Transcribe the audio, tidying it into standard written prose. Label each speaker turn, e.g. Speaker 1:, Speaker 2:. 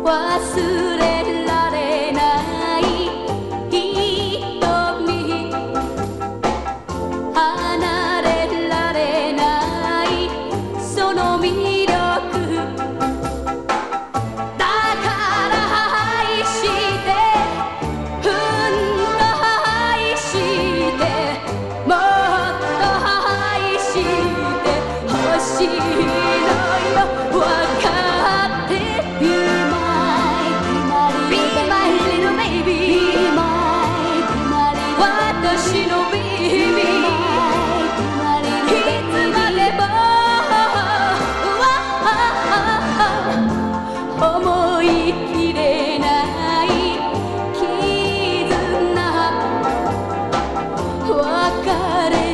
Speaker 1: 忘れられない瞳、離れられないその魅力、だから愛してうんと愛してもっと愛してほしいのよ、わかって Be my little baby、 私の baby、 いつまでも思いきれない絆、別れ